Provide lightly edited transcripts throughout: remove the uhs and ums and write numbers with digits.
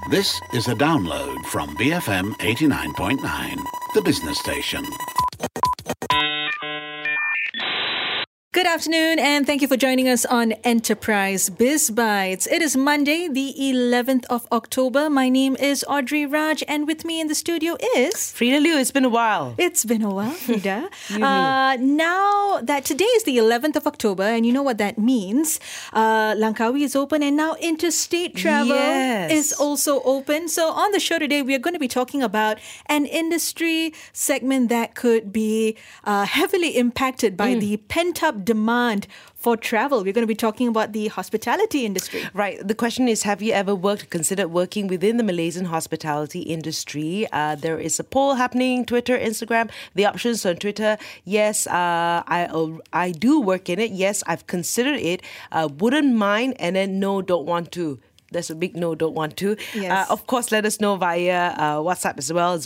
This is a download from BFM 89.9, the business station. Good afternoon, and thank you for joining us on Enterprise Biz Bites. It is Monday, the 11th of October. My name is Audrey Raj, and with me in the studio is... Frida Liu. It's been a while. It's been a while, Frida. Now that today is the 11th of October, and you know what that means. Langkawi is open, and now interstate travel is also open. So on the show today, we are going to be talking about an industry segment that could be heavily impacted by the pent-up demand for travel. We're going to be talking about the hospitality industry. Right. The question is, have you ever considered working within the Malaysian hospitality industry? There is a poll happening, Twitter, Instagram. The options on Twitter, yes, I do work in it. Yes, I've considered it. Wouldn't mind. And then no, don't want to. There's a big no, don't want to. Yes. Of course, let us know via WhatsApp as well,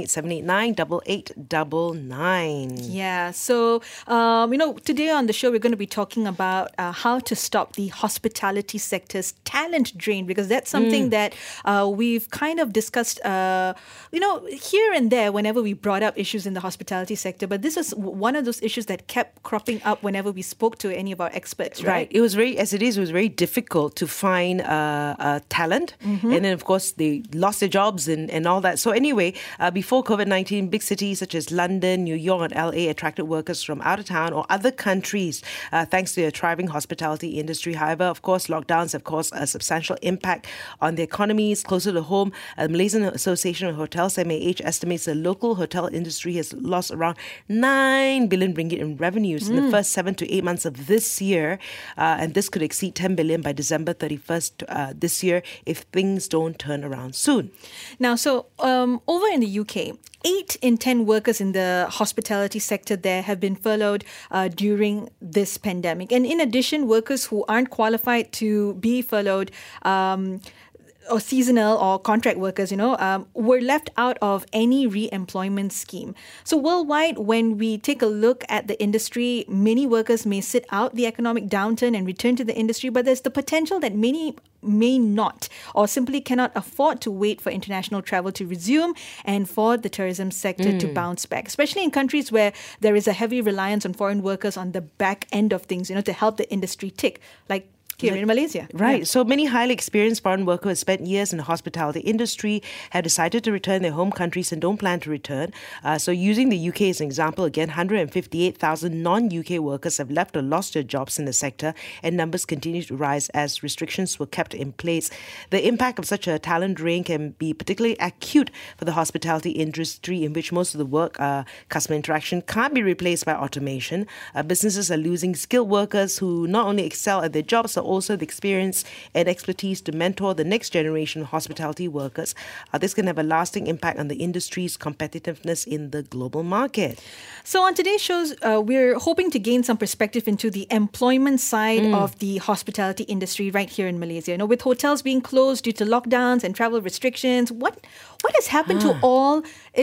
018-789-8899. Yeah, so, today on the show, we're going to be talking about how to stop the hospitality sector's talent drain, because that's something that we've kind of discussed, here and there whenever we brought up issues in the hospitality sector. But this is one of those issues that kept cropping up whenever we spoke to any of our experts, right? It was very difficult to find talent. And then, of course, they lost their jobs and all that. So anyway, before COVID-19, big cities such as London, New York and LA attracted workers from out of town or other countries thanks to a thriving hospitality industry. However, of course, lockdowns have caused a substantial impact on the economies closer to home. The Malaysian Association of Hotels, MAH, estimates the local hotel industry has lost around 9 billion ringgit in revenues in the first 7 to 8 months of this year. And this could exceed 10 billion by December 31st this year if things don't turn around soon. Now, so over in the UK, 8 in 10 workers in the hospitality sector there have been furloughed during this pandemic. And in addition, workers who aren't qualified to be furloughed or seasonal or contract workers, were left out of any re-employment scheme. So worldwide, when we take a look at the industry, many workers may sit out the economic downturn and return to the industry, but there's the potential that many may not or simply cannot afford to wait for international travel to resume and for the tourism sector to bounce back, especially in countries where there is a heavy reliance on foreign workers on the back end of things, to help the industry tick, like here in Malaysia. Right. Yeah. So many highly experienced foreign workers who have spent years in the hospitality industry have decided to return their home countries and don't plan to return. So using the UK as an example, again, 158,000 non-UK workers have left or lost their jobs in the sector, and numbers continue to rise as restrictions were kept in place. The impact of such a talent drain can be particularly acute for the hospitality industry, in which most of the work, customer interaction, can't be replaced by automation. Businesses are losing skilled workers who not only excel at their jobs, but also the experience and expertise to mentor the next generation of hospitality workers. This can have a lasting impact on the industry's competitiveness in the global market. So on today's shows, we're hoping to gain some perspective into the employment side of the hospitality industry right here in Malaysia. With hotels being closed due to lockdowns and travel restrictions, what has happened to all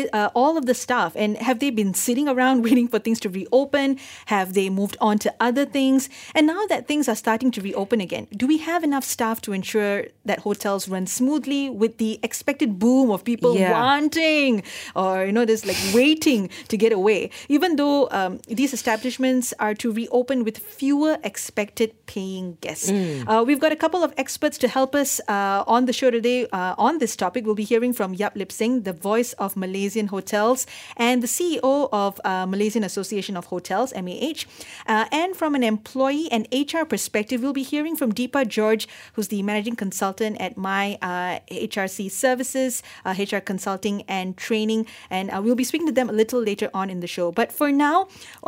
of the staff? And have they been sitting around waiting for things to reopen? Have they moved on to other things? And now that things are starting to reopen again, do we have enough staff to ensure that hotels run smoothly with the expected boom of people wanting or, just like waiting to get away, even though these establishments are to reopen with fewer expected paying guests? We've got a couple of experts to help us on the show today on this topic. We'll be hearing from Yap Lip Singh, the voice of Malaysian hotels and the CEO of Malaysian Association of Hotels, MAH. And from an employee and HR perspective, we'll be hearing from Deepa George, who's the managing consultant at My HRC Services, HR Consulting and Training. And we'll be speaking to them a little later on in the show. But for now,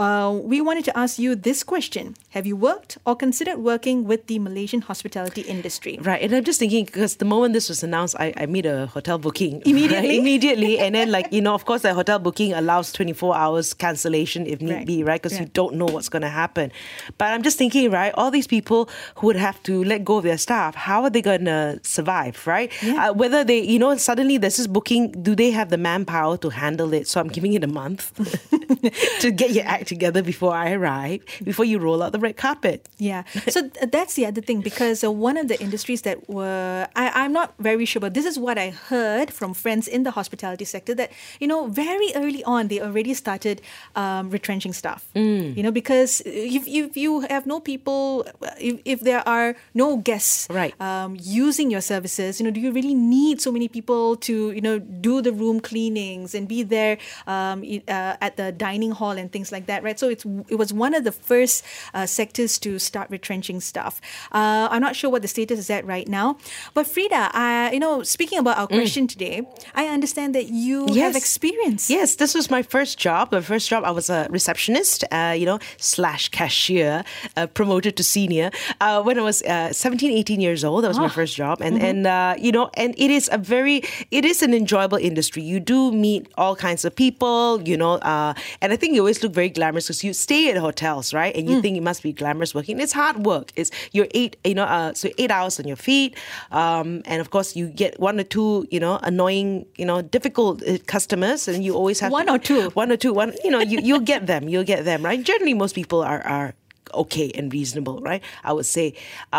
we wanted to ask you this question. Have you worked or considered working with the Malaysian hospitality industry? Right. And I'm just thinking, because the moment this was announced, I made a hotel booking. Immediately? Right? Immediately. And then, of course, the hotel booking allows 24 hours cancellation if need be, right? Because you don't know what's going to happen. But I'm just thinking, right, all these people who would have to let go of their staff, how are they going to survive, right? Yeah. Whether they, suddenly there's this booking, do they have the manpower to handle it? So I'm giving it a month to get your act together before I arrive, before you roll out the red carpet. Yeah. So that's the other thing, because one of the industries that I'm not very sure, but this is what I heard from friends in the hospitality sector, that, very early on, they already started retrenching staff. Because if you have no people, if there are no guests right. Using your services, do you really need so many people to, do the room cleanings and be there at the dining hall and things like that, right? So it was one of the first sectors to start retrenching staff. I'm not sure what the status is at right now. But Frida, speaking about our question today, I understand that you have experience. Yes, this was my first job. My first job, I was a receptionist, / cashier, promoted to senior. When I was 17, 18 years old, that was my first job. And it is an enjoyable industry. You do meet all kinds of people, and I think you always look very glamorous because you stay at hotels, right? And you think it must be glamorous working. It's hard work. You're 8 hours on your feet. And of course you get one or two, annoying, difficult customers, and you always have one or two, you'll get them, right? Generally, most people are okay and reasonable, right? I would say.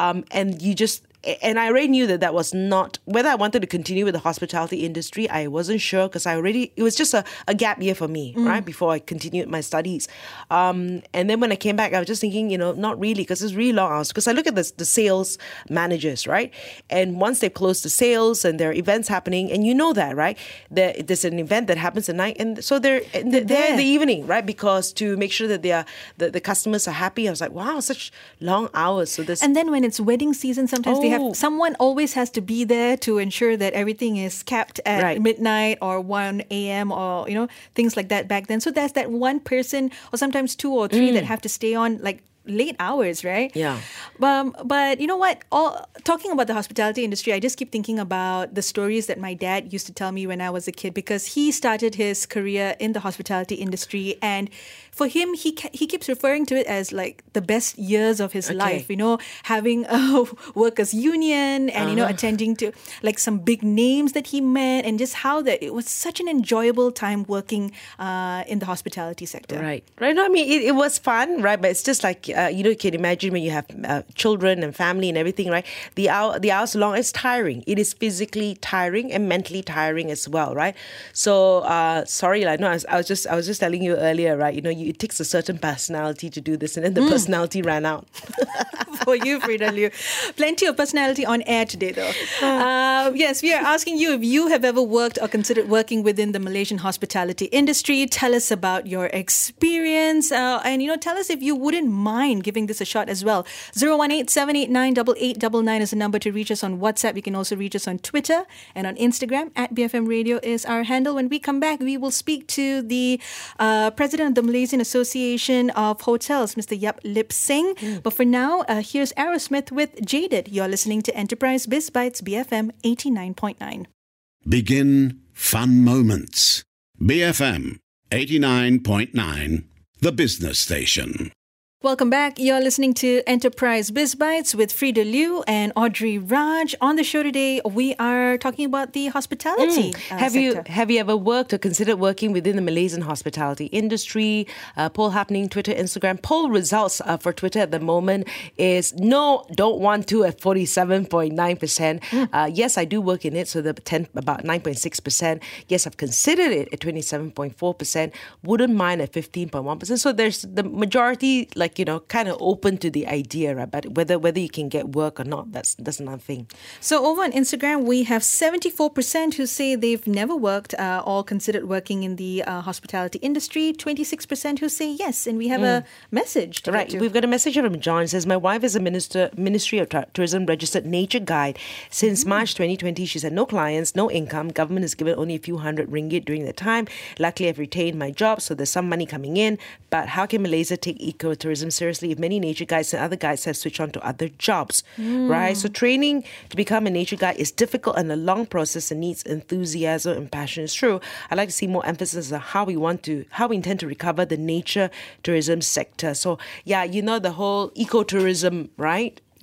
And I already knew that was not, whether I wanted to continue with the hospitality industry, I wasn't sure, because it was just a gap year for me, right, before I continued my studies. And then when I came back, I was just thinking, not really, because it's really long hours. Because I look at the sales managers, right? And once they've closed the sales and there are events happening, and that, right? There's an event that happens at night, and so they're in the evening, right? Because to make sure that the customers are happy. I was like, wow, such long hours. So and then when it's wedding season, sometimes they have someone always has to be there to ensure that everything is capped at midnight or 1 a.m. or things like that back then. So there's that one person, or sometimes 2 or 3 that have to stay on like late hours, right? Yeah. But you know what? Talking about the hospitality industry, I just keep thinking about the stories that my dad used to tell me when I was a kid, because he started his career in the hospitality industry, and for him, he keeps referring to it as like the best years of his life. Having a workers' union and attending to like some big names that he met, and just how that it was such an enjoyable time working in the hospitality sector. Right. No, I mean, it was fun, right? But it's just like you can imagine when you have children and family and everything, right? The hours long, it's tiring. It is physically tiring and mentally tiring as well, right? So sorry, I was just telling you earlier, right? It takes a certain personality to do this, and then the personality ran out. For you, Frida Liu. Plenty of personality on air today, though. Yes, we are asking you if you have ever worked or considered working within the Malaysian hospitality industry. Tell us about your experience, and tell us if you wouldn't mind giving this a shot as well. 018-789-8899 is the number to reach us on WhatsApp. You can also reach us on Twitter and on Instagram. @BFM Radio is our handle. When we come back, we will speak to the president of the Malaysian Association of Hotels, Mr. Yap Lip Singh. But for now, here's Aerosmith with Jaded. You're listening to Enterprise Biz Bites, BFM 89.9. Begin fun moments. BFM 89.9, the business station. Welcome back. You're listening to Enterprise Biz Bites with Frida Liu and Audrey Raj. On the show today, we are talking about the hospitality sector. Have you ever worked or considered working within the Malaysian hospitality industry? Poll happening, Twitter, Instagram. Poll results for Twitter at the moment is no, don't want to at 47.9%. Yes, I do work in it, so about 9.6%. Yes, I've considered it at 27.4%. Wouldn't mind at 15.1%. So there's the majority, kind of open to the idea, right? But whether you can get work or not, that's another thing. So over on Instagram, we have 74% who say they've never worked or considered working in the hospitality industry. 26% who say yes. And we have a message to right. We've got a message from John. It says, my wife is a Ministry of Tourism registered nature guide. Since March 2020, she's had no clients, no income. Government has given only a few hundred ringgit during that time. Luckily, I've retained my job, so there's some money coming in. But how can Malaysia take ecotourism seriously if many nature guides and other guides have switched on to other jobs, right? So training to become a nature guide is difficult and a long process and needs enthusiasm and passion. It's true. I'd like to see more emphasis on how we intend to recover the nature tourism sector. So yeah, the whole ecotourism, right?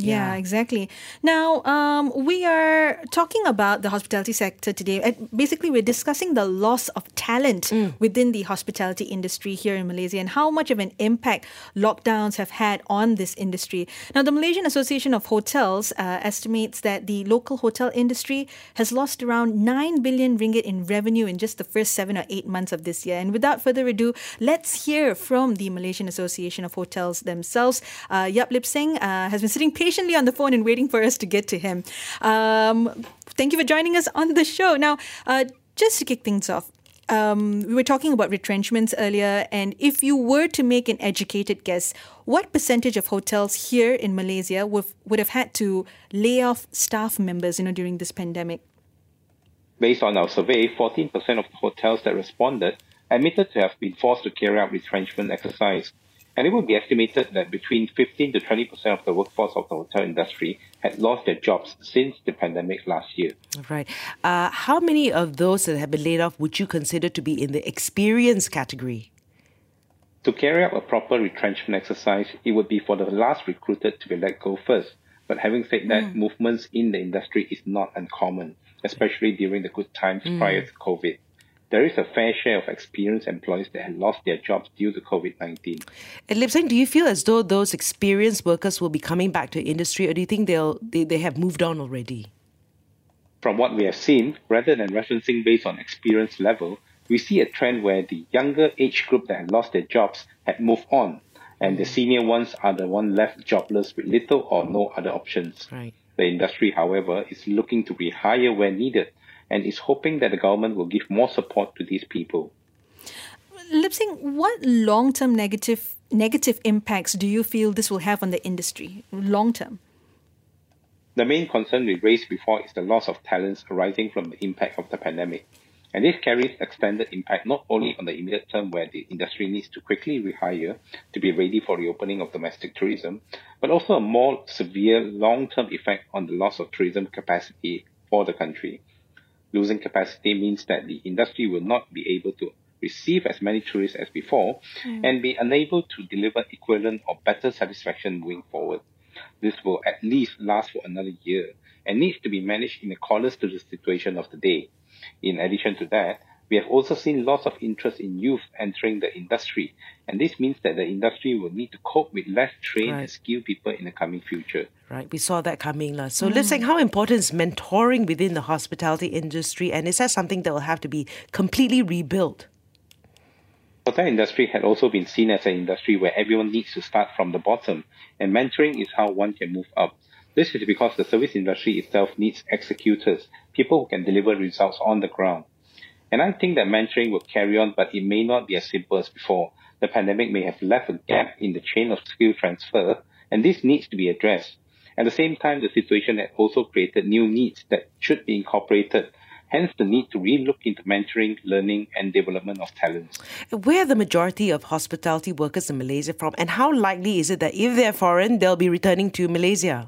Yeah, exactly. Now, we are talking about the hospitality sector today. Basically, we're discussing the loss of talent within the hospitality industry here in Malaysia and how much of an impact lockdowns have had on this industry. Now, the Malaysian Association of Hotels estimates that the local hotel industry has lost around 9 billion ringgit in revenue in just the first 7 or 8 months of this year. And without further ado, let's hear from the Malaysian Association of Hotels themselves. Yap Lip Seng has been sitting patiently on the phone and waiting for us to get to him. Thank you for joining us on the show. Now, just to kick things off, we were talking about retrenchments earlier, and if you were to make an educated guess, what percentage of hotels here in Malaysia would have had to lay off staff members, during this pandemic? Based on our survey, 14% of the hotels that responded admitted to have been forced to carry out retrenchment exercise. And it would be estimated that between 15 to 20% of the workforce of the hotel industry had lost their jobs since the pandemic last year. Right. How many of those that have been laid off would you consider to be in the experience category? To carry out a proper retrenchment exercise, it would be for the last recruited to be let go first. But having said that, movements in the industry is not uncommon, especially during the good times prior to COVID. There is a fair share of experienced employees that have lost their jobs due to COVID-19. And Lip Seng, do you feel as though those experienced workers will be coming back to industry, or do you think they have moved on already? From what we have seen, rather than referencing based on experience level, we see a trend where the younger age group that had lost their jobs had moved on, and the senior ones are the ones left jobless with little or no other options. Right. The industry, however, is looking to rehire where needed, and is hoping that the government will give more support to these people. Lip Seng, what long-term negative impacts do you feel this will have on the industry, long-term? The main concern we raised before is the loss of talents arising from the impact of the pandemic. And this carries extended impact not only on the immediate term where the industry needs to quickly rehire to be ready for reopening of domestic tourism, but also a more severe long-term effect on the loss of tourism capacity for the country. Losing capacity means that the industry will not be able to receive as many tourists as before and be unable to deliver equivalent or better satisfaction moving forward. This will at least last for another year and needs to be managed in accordance to the situation of the day. In addition to that, we have also seen lots of interest in youth entering the industry, and this means that the industry will need to cope with less trained and skilled people in the coming future. Right, we saw that coming. So Lip Seng, how important is mentoring within the hospitality industry, and is that something that will have to be completely rebuilt? The hotel industry had also been seen as an industry where everyone needs to start from the bottom, and mentoring is how one can move up. This is because the service industry itself needs executors, people who can deliver results on the ground. And I think that mentoring will carry on, but it may not be as simple as before. The pandemic may have left a gap in the chain of skill transfer, and this needs to be addressed. At the same time, the situation has also created new needs that should be incorporated, hence the need to relook into mentoring, learning, and development of talents. Where are the majority of hospitality workers in Malaysia from, and how likely is it that if they're foreign, they'll be returning to Malaysia?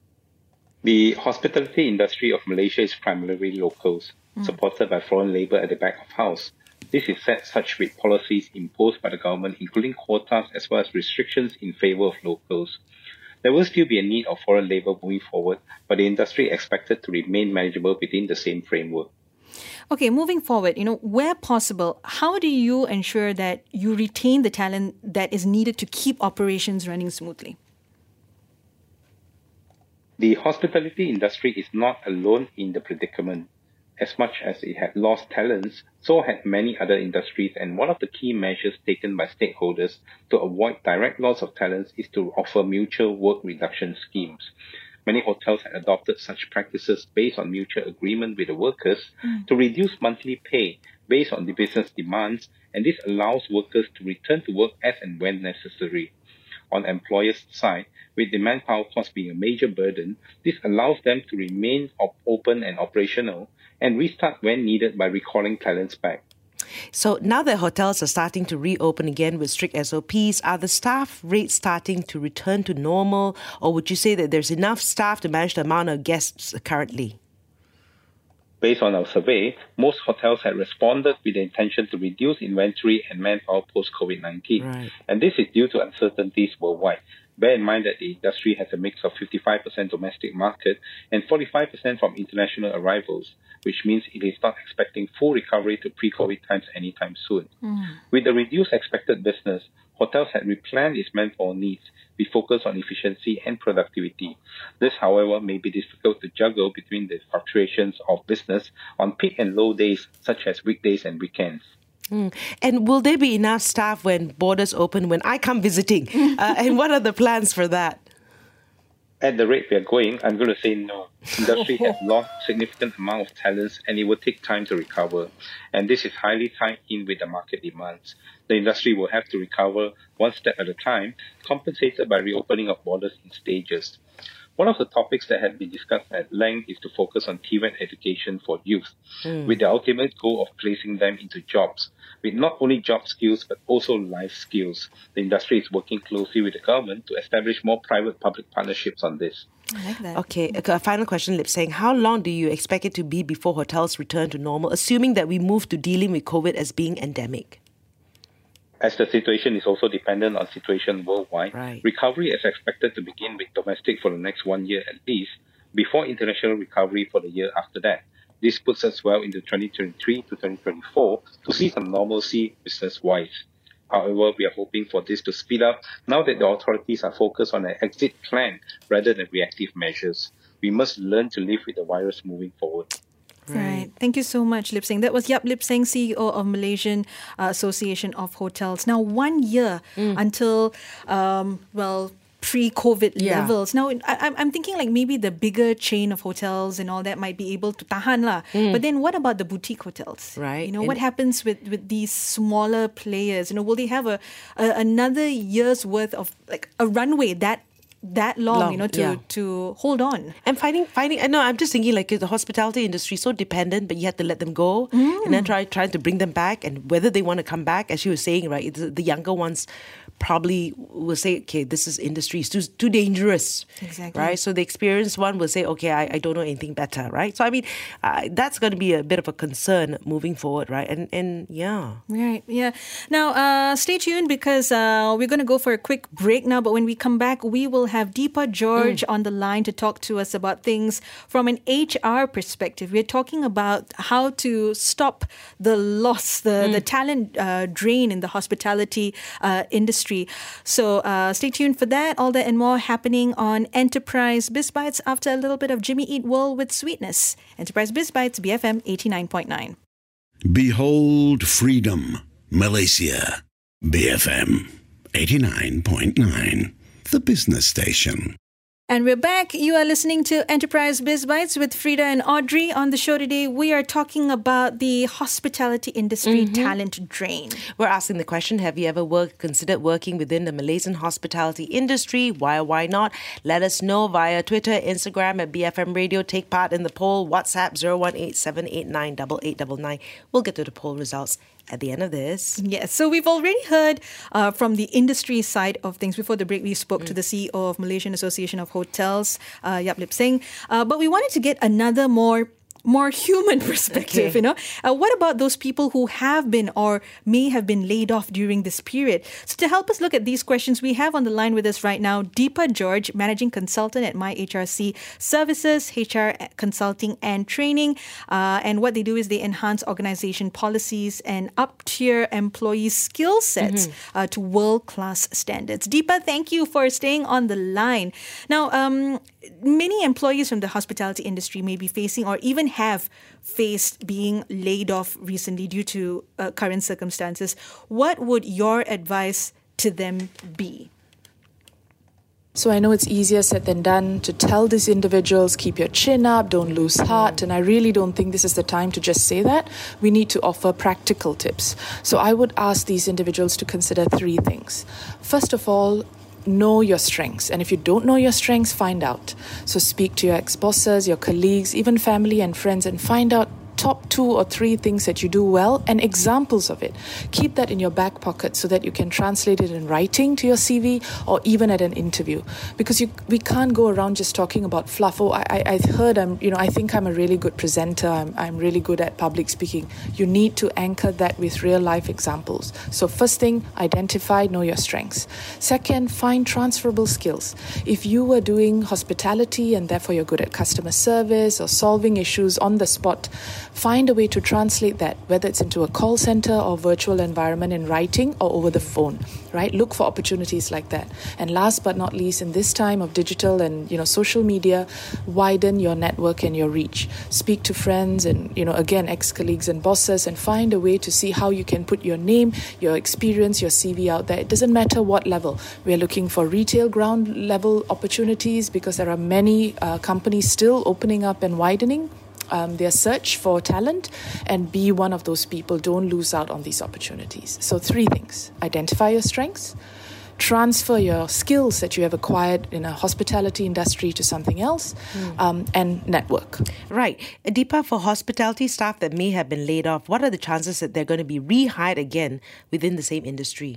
The hospitality industry of Malaysia is primarily locals, supported by foreign labour at the back of house. This is set such with policies imposed by the government, including quotas as well as restrictions in favour of locals. There will still be a need of foreign labour moving forward, but the industry is expected to remain manageable within the same framework. Okay, moving forward, where possible, how do you ensure that you retain the talent that is needed to keep operations running smoothly? The hospitality industry is not alone in the predicament. As much as it had lost talents, so had many other industries, and one of the key measures taken by stakeholders to avoid direct loss of talents is to offer mutual work reduction schemes. Many hotels had adopted such practices based on mutual agreement with the workers to reduce monthly pay based on the business demands, and this allows workers to return to work as and when necessary. On employers' side, with the manpower cost being a major burden, this allows them to remain open and operational and restart when needed by recalling talents back. So now that hotels are starting to reopen again with strict SOPs, are the staff rates starting to return to normal, or would you say that there's enough staff to manage the amount of guests currently? Based on our survey, most hotels had responded with the intention to reduce inventory and manpower post-COVID-19. Right. And this is due to uncertainties worldwide. Bear in mind that the industry has a mix of 55% domestic market and 45% from international arrivals, which means it is not expecting full recovery to pre-COVID times anytime soon. With the reduced expected business, hotels had replanned its manpower needs with focus on efficiency and productivity. This, however, may be difficult to juggle between the fluctuations of business on peak and low days, such as weekdays and weekends. And will there be enough staff when borders open, when I come visiting? And what are the plans for that? At the rate we are going, I'm going to say no. Industry has lost significant amount of talents and it will take time to recover. And this is highly tied in with the market demands. The industry will have to recover one step at a time, compensated by reopening of borders in stages. One of the topics that had been discussed at length is to focus on TVET education for youth, with the ultimate goal of placing them into jobs, with not only job skills but also life skills. The industry is working closely with the government to establish more private-public partnerships on this. I like that. Okay, a final question, Lip Seng. How long do you expect it to be before hotels return to normal, assuming that we move to dealing with COVID as being endemic? As the situation is also dependent on situation worldwide, Right. recovery is expected to begin with domestic for the next 1 year at least, before international recovery for the year after that. This puts us well into 2023 to 2024 to see some normalcy business-wise. However, we are hoping for this to speed up now that the authorities are focused on an exit plan rather than reactive measures. We must learn to live with the virus moving forward. Right. Thank you so much, Lip Seng. That was Yap Lip Seng, CEO of Malaysian Association of Hotels. Now, 1 year until, pre-COVID levels. Now, I'm thinking like maybe the bigger chain of hotels and all that might be able to tahan lah. But then what about the boutique hotels? Right. You know, what happens with these smaller players? You know, will they have another year's worth of like a runway that long, you know, to hold on? And finding. I know. I'm just thinking like the hospitality industry is so dependent, but you have to let them go, and then trying to bring them back, and whether they want to come back, as you were saying, right? The younger ones probably will say, okay, this is industry, it's too dangerous, Exactly. right? So the experienced one will say, okay, I don't know anything better, right? So I mean, that's going to be a bit of a concern moving forward, right? And yeah. Right, yeah. Now, stay tuned because we're going to go for a quick break now. But when we come back, we will have Deepa George on the line to talk to us about things from an HR perspective. We're talking about how to stop the loss, the talent drain in the hospitality industry. So stay tuned for that. All that and more happening on Enterprise BizBytes after a little bit of Jimmy Eat World with Sweetness. Enterprise BizBytes, BFM 89.9. Behold freedom, Malaysia. BFM 89.9, the business station. And we're back. You are listening to Enterprise BizBytes with Frida and Audrey. On the show today, we are talking about the hospitality industry talent drain. We're asking the question, have you ever considered working within the Malaysian hospitality industry? Why or why not? Let us know via Twitter, Instagram at BFM Radio. Take part in the poll. WhatsApp 018-789-8899. We'll get to the poll results at the end of this. Yes, so we've already heard from the industry side of things. Before the break, we spoke to the CEO of Malaysian Association of Hotels, Yap Lip Seng. But we wanted to get another more human perspective, you know. What about those people who have been or may have been laid off during this period? So to help us look at these questions, we have on the line with us right now Deepa George, Managing Consultant at MyHRC Services, HR Consulting and Training. And what they do is they enhance organization policies and up-tier employee skill sets to world-class standards. Deepa, thank you for staying on the line. Now, many employees from the hospitality industry may be facing or even have faced being laid off recently due to current circumstances. What would your advice to them be? So I know it's easier said than done to tell these individuals, keep your chin up, don't lose heart. And I really don't think this is the time to just say that. We need to offer practical tips. So I would ask these individuals to consider 3 things. First of all, know your strengths. And if you don't know your strengths, find out. So speak to your ex-bosses, your colleagues, even family and friends, and find out top 2 or 3 things that you do well and examples of it. Keep that in your back pocket so that you can translate it in writing to your CV or even at an interview. Because we can't go around just talking about fluff. Oh, I heard I think I'm a really good presenter. I'm really good at public speaking. You need to anchor that with real life examples. So first thing, identify, know your strengths. Second, find transferable skills. If you were doing hospitality and therefore you're good at customer service or solving issues on the spot, find a way to translate that, whether it's into a call center or virtual environment in writing or over the phone, right? Look for opportunities like that. And last but not least, in this time of digital and social media, widen your network and your reach. Speak to friends and again, ex-colleagues and bosses, and find a way to see how you can put your name, your experience, your CV out there. It doesn't matter what level. We're looking for retail ground level opportunities because there are many companies still opening up and widening their search for talent, and be one of those people. Don't lose out on these opportunities. So 3 things: identify your strengths, transfer your skills that you have acquired in a hospitality industry to something else, and network. Right. Deepa, for hospitality staff that may have been laid off, what are the chances that they're going to be rehired again within the same industry?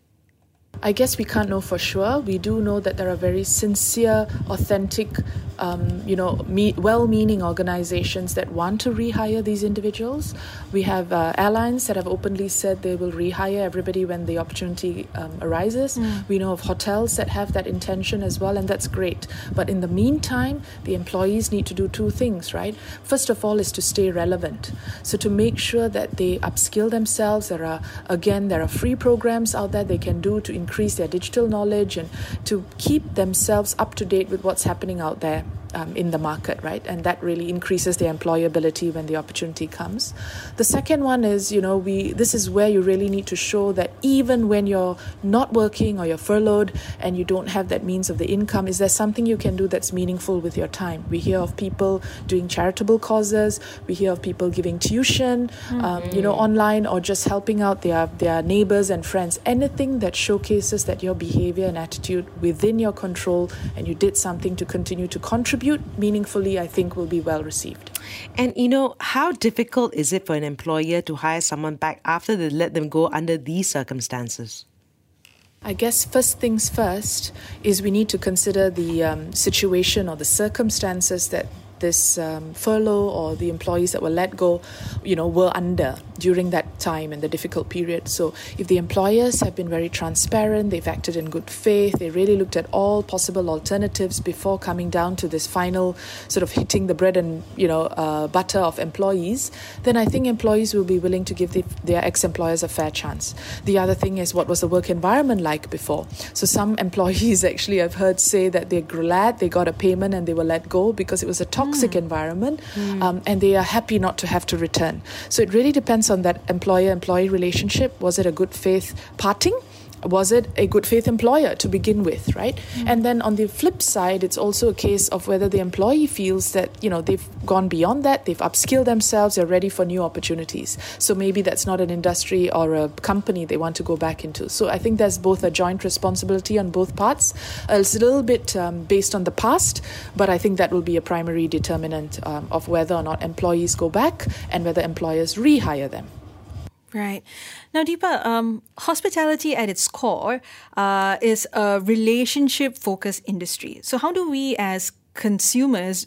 I guess we can't know for sure. We do know that there are very sincere, authentic, well-meaning organizations that want to rehire these individuals. We have airlines that have openly said they will rehire everybody when the opportunity arises. We know of hotels that have that intention as well, and that's great. But in the meantime, the employees need to do 2 things, right? First of all is to stay relevant. So to make sure that they upskill themselves, there are free programs out there they can do to increase their digital knowledge and to keep themselves up to date with what's happening out there in the market, right? And that really increases their employability when the opportunity comes. The second one is, this is where you really need to show that even when you're not working or you're furloughed and you don't have that means of the income, is there something you can do that's meaningful with your time? We hear of people doing charitable causes. We hear of people giving tuition, online, or just helping out their neighbors and friends. Anything that showcases that your behavior and attitude within your control and you did something to continue to contribute meaningfully, I think will be well received. And how difficult is it for an employer to hire someone back after they let them go under these circumstances? I guess first things first is we need to consider the situation or the circumstances that this furlough or the employees that were let go, were under during that time and the difficult period. So if the employers have been very transparent, they've acted in good faith, they really looked at all possible alternatives before coming down to this final sort of hitting the bread and, butter of employees, then I think employees will be willing to give their ex-employers a fair chance. The other thing is, what was the work environment like before? So some employees actually I've heard say that they're glad they got a payment and they were let go because it was a toxic environment, and they are happy not to have to return. So it really depends on that employer-employee relationship. Was it a good faith parting? Was it a good faith employer to begin with, right? And then on the flip side, it's also a case of whether the employee feels that, they've gone beyond that, they've upskilled themselves, they're ready for new opportunities. So maybe that's not an industry or a company they want to go back into. So I think there's both a joint responsibility on both parts. It's a little bit based on the past, but I think that will be a primary determinant of whether or not employees go back and whether employers rehire them. Right. Now, Deepa, hospitality at its core is a relationship-focused industry. So how do we as consumers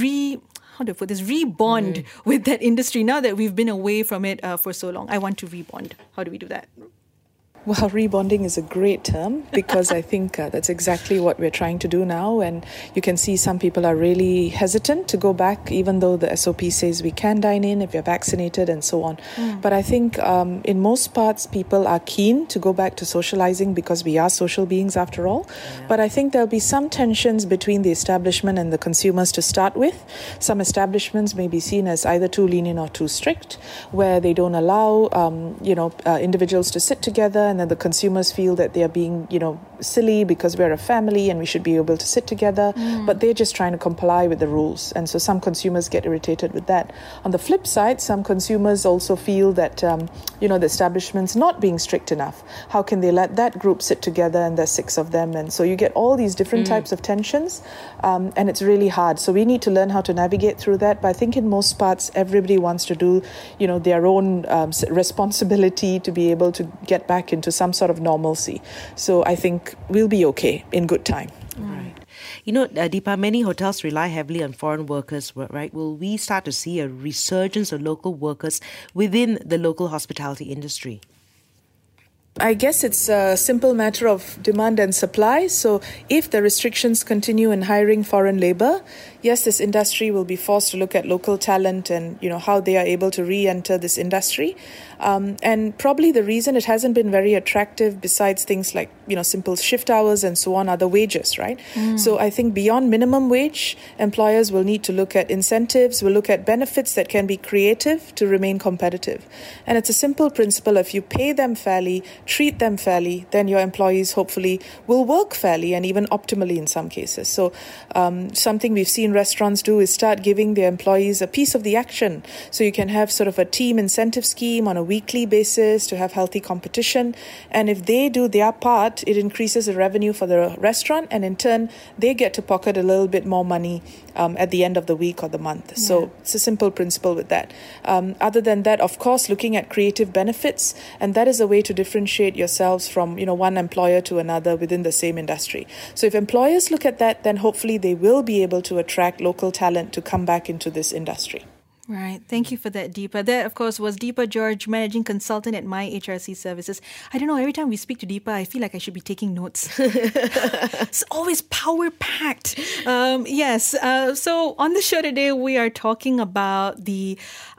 rebond with that industry now that we've been away from it for so long? I want to rebond. How do we do that? Well, rebonding is a great term because I think that's exactly what we're trying to do now. And you can see some people are really hesitant to go back, even though the SOP says we can dine in if you're vaccinated and so on. But I think in most parts, people are keen to go back to socializing because we are social beings after all. Yeah. But I think there'll be some tensions between the establishment and the consumers to start with. Some establishments may be seen as either too lenient or too strict, where they don't allow, individuals to sit together, and then the consumers feel that they are being, silly because we're a family and we should be able to sit together, but they're just trying to comply with the rules. And so some consumers get irritated with that. On the flip side, some consumers also feel that, the establishment's not being strict enough. How can they let that group sit together and there's 6 of them? And so you get all these different types of tensions, and it's really hard. So we need to learn how to navigate through that. But I think in most parts, everybody wants to do, their own responsibility to be able to get back into some sort of normalcy. So I think we'll be okay in good time. Right. Deepa, many hotels rely heavily on foreign workers, right? Will we start to see a resurgence of local workers within the local hospitality industry? I guess it's a simple matter of demand and supply. So if the restrictions continue in hiring foreign labor, yes, this industry will be forced to look at local talent and, how they are able to re-enter this industry. And probably the reason it hasn't been very attractive, besides things like, simple shift hours and so on, are the wages, right? So I think beyond minimum wage, employers will need to look at incentives, will look at benefits that can be creative to remain competitive. And it's a simple principle. If you pay them fairly, treat them fairly, then your employees hopefully will work fairly and even optimally in some cases. So something we've seen restaurants do is start giving their employees a piece of the action. So you can have sort of a team incentive scheme on a weekly basis to have healthy competition. And if they do their part, it increases the revenue for the restaurant, and in turn, they get to pocket a little bit more money at the end of the week or the month. Yeah. So it's a simple principle with that. Other than that, of course, looking at creative benefits, and that is a way to differentiate yourselves from, one employer to another within the same industry. So if employers look at that, then hopefully they will be able to attract local talent to come back into this industry. Right. Thank you for that, Deepa. That, of course, was Deepa George, Managing Consultant at MyHRC Services. I don't know, every time we speak to Deepa, I feel like I should be taking notes. It's always power-packed. Yes. So on the show today, we are talking about the,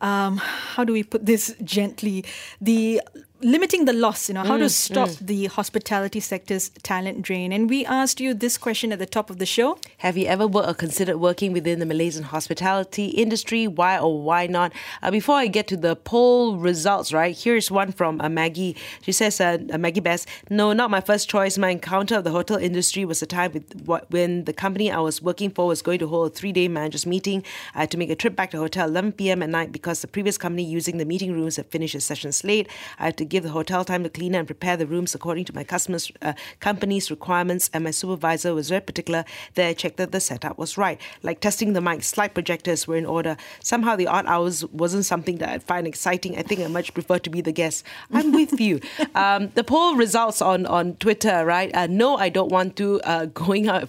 how do we put this gently, the limiting the loss, how to stop the hospitality sector's talent drain. And we asked you this question at the top of the show. Have you ever worked or considered working within the Malaysian hospitality industry? Why or why not? Before I get to the poll results, right, here's one from Maggie. She says, Maggie Best, no, not my first choice. My encounter of the hotel industry was a time when the company I was working for was going to hold a 3-day managers meeting. I had to make a trip back to the hotel at 11 p.m. at night because the previous company using the meeting rooms had finished its sessions late. I had to give the hotel time to clean and prepare the rooms according to my company's requirements, and my supervisor was very particular that I checked that the setup was right. Like testing the mics, slide projectors were in order. Somehow the odd hours wasn't something that I'd find exciting. I think I much prefer to be the guest. I'm with you. The poll results on Twitter, right? No, I don't want to. Going out at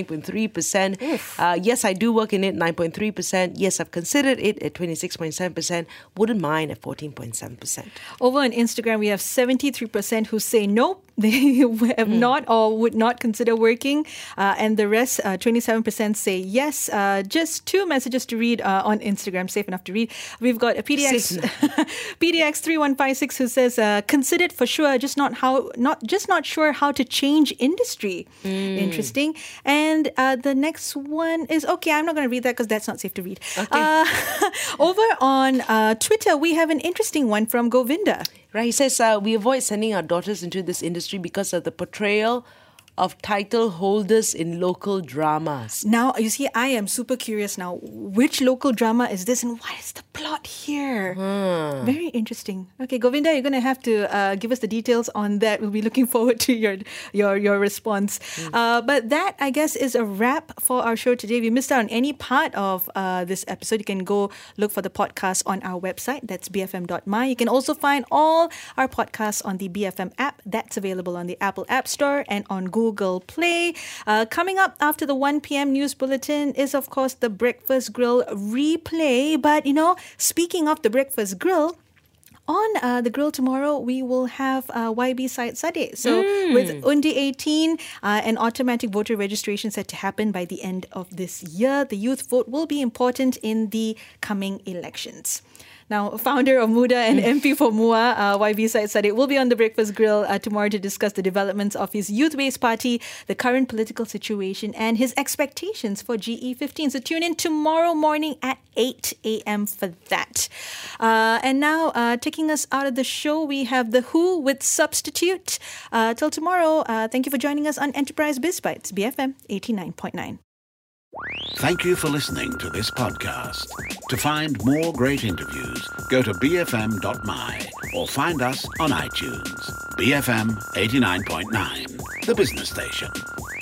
49.3%. Yes, I do work in it, 9.3%. Yes, I've considered it at 26.7%. Wouldn't mind at 14.7%. Over on Instagram, we have 73% who say nope, they have not or would not consider working. And the rest, 27% say yes. Just 2 messages to read on Instagram, safe enough to read. We've got a PDX3156 who says, considered for sure, just not sure how to change industry. Interesting. And the next one is, okay, I'm not going to read that because that's not safe to read. Okay. Over on Twitter, we have an interesting one from Govinda. Right, he says, we avoid sending our daughters into this industry because of the portrayal of title holders in local dramas. Now, you see, I am super curious now. Which local drama is this and what is the plot here? Very interesting. Okay, Govinda, you're going to have to give us the details on that. We'll be looking forward to your response. But that, I guess, is a wrap for our show today. If you missed out on any part of this episode, you can go look for the podcast on our website. That's bfm.my. You can also find all our podcasts on the BFM app. That's available on the Apple App Store and on Google Play. Coming up after the 1 p.m. news bulletin is, of course, the Breakfast Grill replay. But, speaking of the Breakfast Grill, on the grill tomorrow, we will have YB Syed Sadeh. So with Undi 18, an automatic voter registration set to happen by the end of this year, the youth vote will be important in the coming elections. Now, founder of Muda and MP for MUA, YB Said Saddiq, will be on the Breakfast Grill tomorrow to discuss the developments of his youth-based party, the current political situation, and his expectations for GE15. So tune in tomorrow morning at 8 a.m. for that. And now, taking us out of the show, we have The Who with Substitute. Till tomorrow, thank you for joining us on Enterprise Biz Bites, BFM 89.9. Thank you for listening to this podcast. To find more great interviews, go to bfm.my or find us on iTunes. BFM 89.9, the business station.